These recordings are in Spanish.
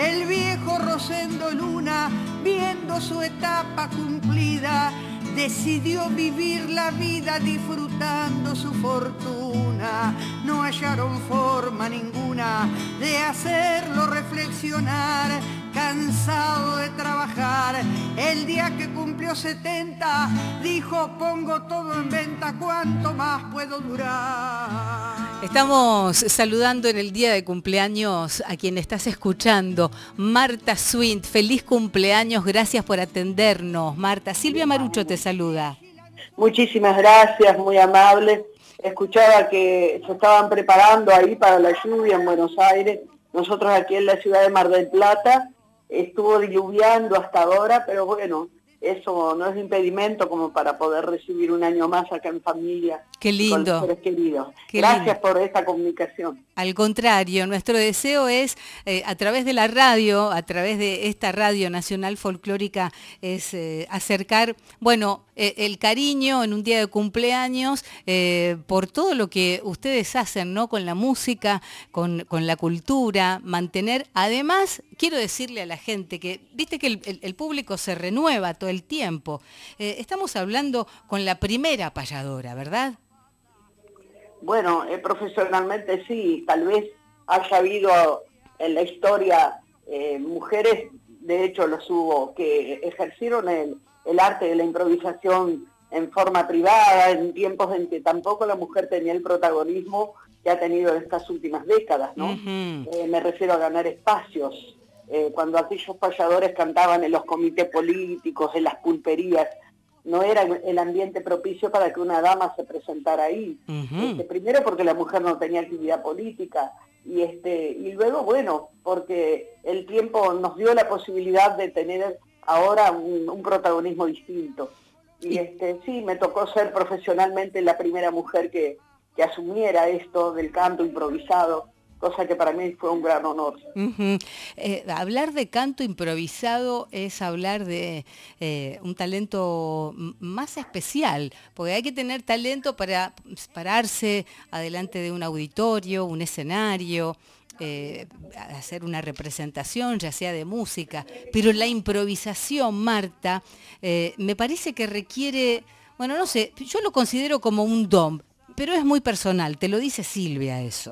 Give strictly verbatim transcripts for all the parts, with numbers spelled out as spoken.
El viejo Rosendo Luna, viendo su etapa cumplida, decidió vivir la vida disfrutando su fortuna. No hallaron forma ninguna de hacerlo reflexionar. Cansado de trabajar, el día que cumplió setenta, dijo: pongo todo en venta, ¿cuánto más puedo durar? Estamos saludando en el día de cumpleaños a quien estás escuchando, Marta Swint. Feliz cumpleaños, gracias por atendernos, Marta. Silvia Marucho te saluda. Muchísimas gracias, muy amable. Escuchaba que se estaban preparando ahí para la lluvia en Buenos Aires. Nosotros aquí en la ciudad de Mar del Plata estuvo diluviando hasta ahora, pero bueno, eso no es impedimento como para poder recibir un año más acá en familia. Qué lindo. Con los seres queridos. Qué Gracias lindo. por esta comunicación. Al contrario, nuestro deseo es, eh, a través de la radio, a través de esta Radio Nacional Folclórica, es eh, acercar, bueno, eh, el cariño en un día de cumpleaños eh, por todo lo que ustedes hacen, ¿no? Con la música, con, con la cultura, mantener. Además, quiero decirle a la gente que, viste que el, el, el público se renueva todo el tiempo. Eh, estamos hablando con la primera payadora, ¿verdad? Bueno, eh, profesionalmente sí, tal vez haya habido en la historia eh, mujeres, de hecho los hubo, que ejercieron el, el arte de la improvisación en forma privada, en tiempos en que tampoco la mujer tenía el protagonismo que ha tenido en estas últimas décadas, ¿no? Uh-huh. Eh, me refiero a ganar espacios, eh, cuando aquellos payadores cantaban en los comités políticos, en las pulperías, no era el ambiente propicio para que una dama se presentara ahí. Uh-huh. Este, primero porque la mujer no tenía actividad política, y, este, y luego, bueno, porque el tiempo nos dio la posibilidad de tener ahora un, un protagonismo distinto. Y este, sí, me tocó ser profesionalmente la primera mujer que, que asumiera esto del canto improvisado, cosa que para mí fue un gran honor. Uh-huh. Eh, hablar de canto improvisado es hablar de eh, un talento más especial, porque hay que tener talento para pararse adelante de un auditorio, un escenario, eh, hacer una representación, ya sea de música, pero la improvisación, Marta, eh, me parece que requiere, bueno, no sé, yo lo considero como un don, pero es muy personal, te lo dice Silvia eso.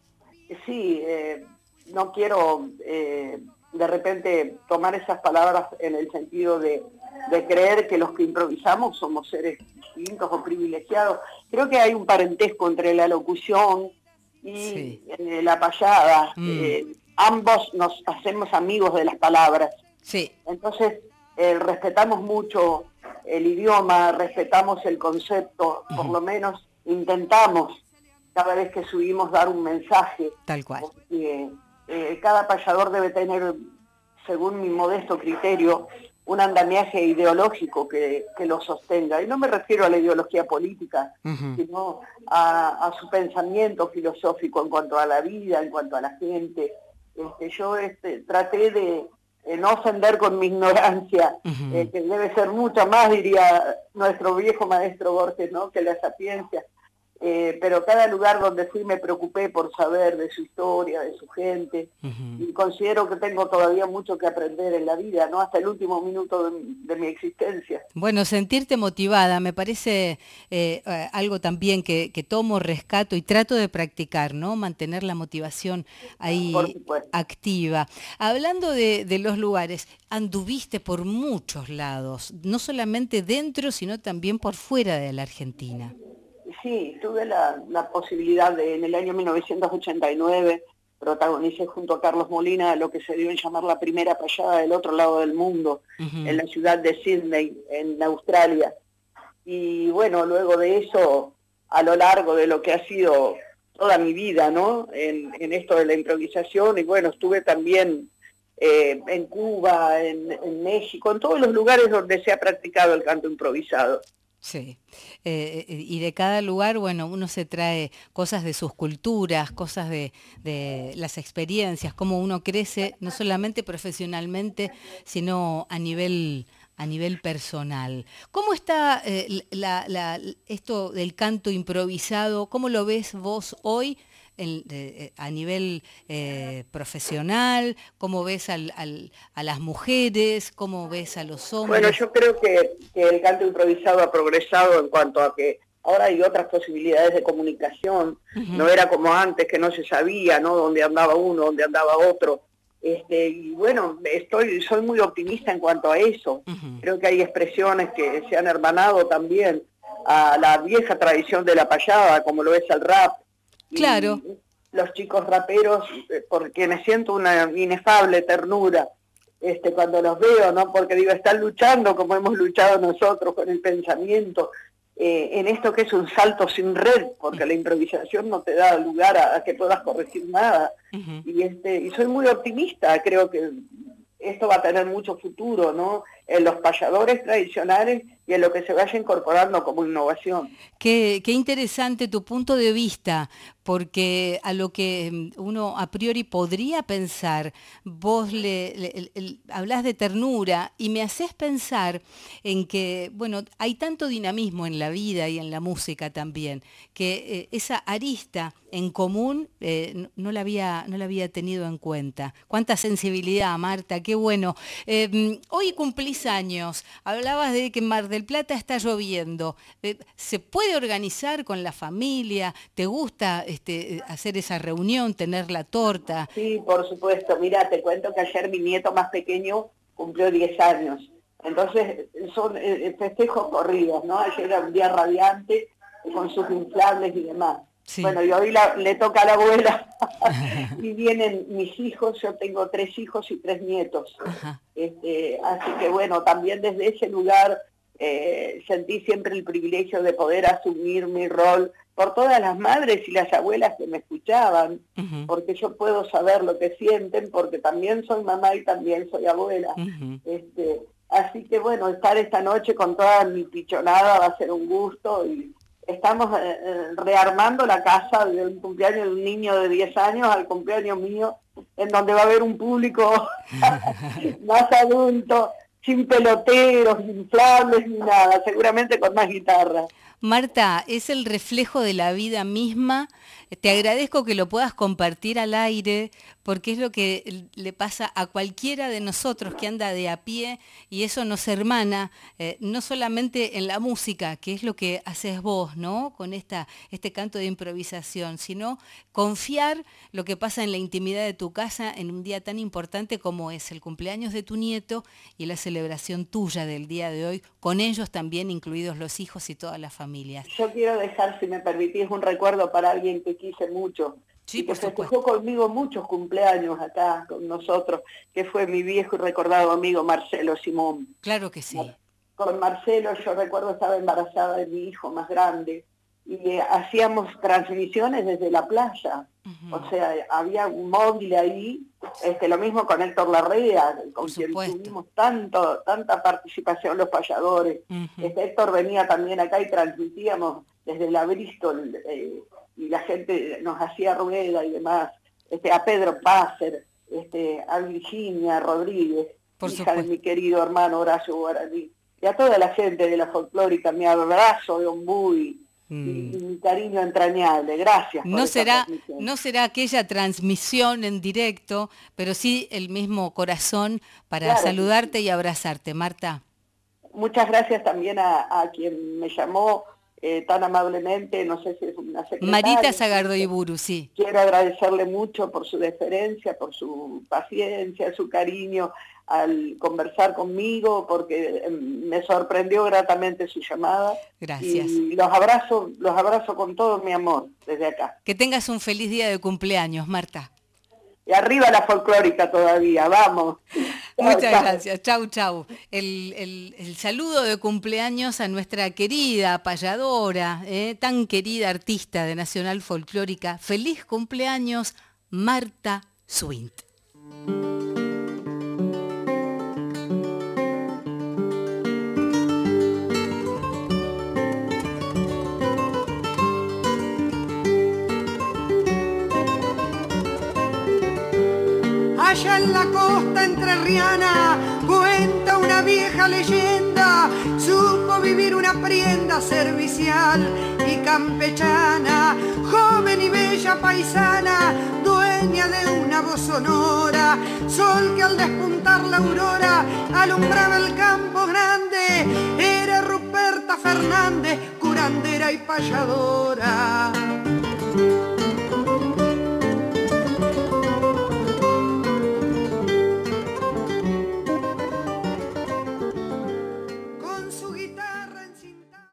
Sí, eh, no quiero eh, de repente tomar esas palabras en el sentido de, de creer que los que improvisamos somos seres distintos o privilegiados. Creo que hay un parentesco entre la locución y sí. eh, la payada. Mm. Eh, ambos nos hacemos amigos de las palabras. Sí. Entonces, eh, respetamos mucho el idioma, respetamos el concepto, por uh-huh. lo menos intentamos cada vez que subimos dar un mensaje. Tal cual. Porque, eh, cada payador debe tener, según mi modesto criterio, un andamiaje ideológico que, que lo sostenga. Y no me refiero a la ideología política, uh-huh. sino a, a su pensamiento filosófico en cuanto a la vida, en cuanto a la gente. Este, yo este, traté de eh, no ofender con mi ignorancia, uh-huh. eh, que debe ser mucha más, diría nuestro viejo maestro Borges, ¿no?, que la sapiencia. Eh, pero cada lugar donde fui me preocupé por saber de su historia, de su gente, uh-huh. y considero que tengo todavía mucho que aprender en la vida, ¿no?, hasta el último minuto de, de mi existencia. Bueno, sentirte motivada me parece eh, algo también que, que tomo, rescato y trato de practicar, ¿no?, mantener la motivación ahí activa. Hablando de, de los lugares, anduviste por muchos lados, no solamente dentro, sino también por fuera de la Argentina. Sí, tuve la, la posibilidad de, en el año mil novecientos ochenta y nueve, protagonicé junto a Carlos Molina lo que se dio en llamar la primera payada del otro lado del mundo, uh-huh. en la ciudad de Sydney, en Australia. Y bueno, luego de eso, a lo largo de lo que ha sido toda mi vida, ¿no?, en, en esto de la improvisación, y bueno, estuve también eh, en Cuba, en, en México, en todos los lugares donde se ha practicado el canto improvisado. Sí, eh, y de cada lugar, bueno, uno se trae cosas de sus culturas, cosas de, de las experiencias, cómo uno crece, no solamente profesionalmente, sino a nivel, a nivel personal. ¿Cómo está eh, la, la, esto del canto improvisado? ¿Cómo lo ves vos hoy en, eh, a nivel eh, profesional? ¿Cómo ves al, al, a las mujeres? ¿Cómo ves a los hombres? Bueno, yo creo que, que el canto improvisado ha progresado en cuanto a que ahora hay otras posibilidades de comunicación. Uh-huh. No era como antes, que no se sabía, ¿no?, dónde andaba uno, dónde andaba otro. Este, y bueno, estoy, soy muy optimista en cuanto a eso. Uh-huh. Creo que hay expresiones que se han hermanado también a la vieja tradición de la payada, como lo es el rap. Claro. Y los chicos raperos, por quienes siento una inefable ternura este, cuando los veo, ¿no? Porque digo, están luchando como hemos luchado nosotros con el pensamiento, eh, en esto que es un salto sin red, porque la improvisación no te da lugar a, a que puedas corregir nada. Uh-huh. Y este, y soy muy optimista, creo que esto va a tener mucho futuro, ¿no?, en los payadores tradicionales y en lo que se vaya incorporando como innovación. Qué, qué interesante tu punto de vista, porque a lo que uno a priori podría pensar, vos le, le, le hablás de ternura y me haces pensar en que, bueno, hay tanto dinamismo en la vida y en la música también, que eh, esa arista en común eh, no, no, la había, no la había tenido en cuenta. Cuánta sensibilidad, Marta, qué bueno. Eh, hoy cumplís años, hablabas de que en Mar del Plata está lloviendo. Eh, ¿Se puede organizar con la familia? ¿Te gusta este, hacer esa reunión, tener la torta? Sí, por supuesto. Mira, te cuento que ayer mi nieto más pequeño cumplió diez años. Entonces son eh, festejos corridos, ¿no? Ayer era un día radiante con sus inflables y demás. Sí. Bueno, y hoy la, le toca a la abuela y vienen mis hijos, yo tengo tres hijos y tres nietos. Este, así que bueno, también desde ese lugar eh, sentí siempre el privilegio de poder asumir mi rol por todas las madres y las abuelas que me escuchaban, uh-huh. porque yo puedo saber lo que sienten, porque también soy mamá y también soy abuela. Uh-huh. Este, así que bueno, estar esta noche con toda mi pichonada va a ser un gusto y estamos eh, rearmando la casa del cumpleaños de un niño de diez años al cumpleaños mío, en donde va a haber un público más adulto, sin peloteros, inflables ni nada, seguramente con más guitarra. Marta, es el reflejo de la vida misma. Te agradezco que lo puedas compartir al aire, porque es lo que le pasa a cualquiera de nosotros que anda de a pie, y eso nos hermana, eh, no solamente en la música, que es lo que haces vos, ¿no?, con esta, este canto de improvisación, sino confiar lo que pasa en la intimidad de tu casa en un día tan importante como es el cumpleaños de tu nieto y la celebración tuya del día de hoy, con ellos también incluidos los hijos y todas las familias. Yo quiero dejar, si me permitís, un recuerdo para alguien que quise mucho, sí, y que festejó conmigo muchos cumpleaños acá con nosotros, que fue mi viejo y recordado amigo Marcelo Simón. Claro que sí. Con Marcelo, yo recuerdo, estaba embarazada de mi hijo más grande, y eh, hacíamos transmisiones desde la playa. Uh-huh. O sea, había un móvil ahí, este, lo mismo con Héctor Larrea, con Por quien supuesto. tuvimos tanto, tanta participación los payadores. Uh-huh. Este, Héctor venía también acá y transmitíamos desde la Bristol, eh, y la gente nos hacía rueda y demás, este, a Pedro Pácer, este, a Virginia Rodríguez, Por hija supuesto. de mi querido hermano Horacio Guaraní, y a toda la gente de la folclórica, mi abrazo de Ombuy, mm. y, y mi cariño entrañable, gracias. No será, no será aquella transmisión en directo, pero sí el mismo corazón para claro, saludarte sí. y abrazarte, Marta. Muchas gracias también a, a quien me llamó Eh, tan amablemente, no sé si es una secretaria. Marita Zagardoiburu, sí. Quiero agradecerle mucho por su deferencia, por su paciencia, su cariño al conversar conmigo, porque eh, me sorprendió gratamente su llamada. Gracias. Y los abrazo, los abrazo con todo mi amor desde acá. Que tengas un feliz día de cumpleaños, Marta. Y arriba la folclórica todavía, vamos. Muchas chau, gracias, chau, chau. El, el, el saludo de cumpleaños a nuestra querida payadora, eh, tan querida artista de Nacional Folclórica. Feliz cumpleaños, Marta Swint. Allá en la costa entrerriana cuenta una vieja leyenda, supo vivir una prienda servicial y campechana, joven y bella paisana, dueña de una voz sonora, sol que al despuntar la aurora alumbraba el campo grande, era Ruperta Fernández, curandera y payadora.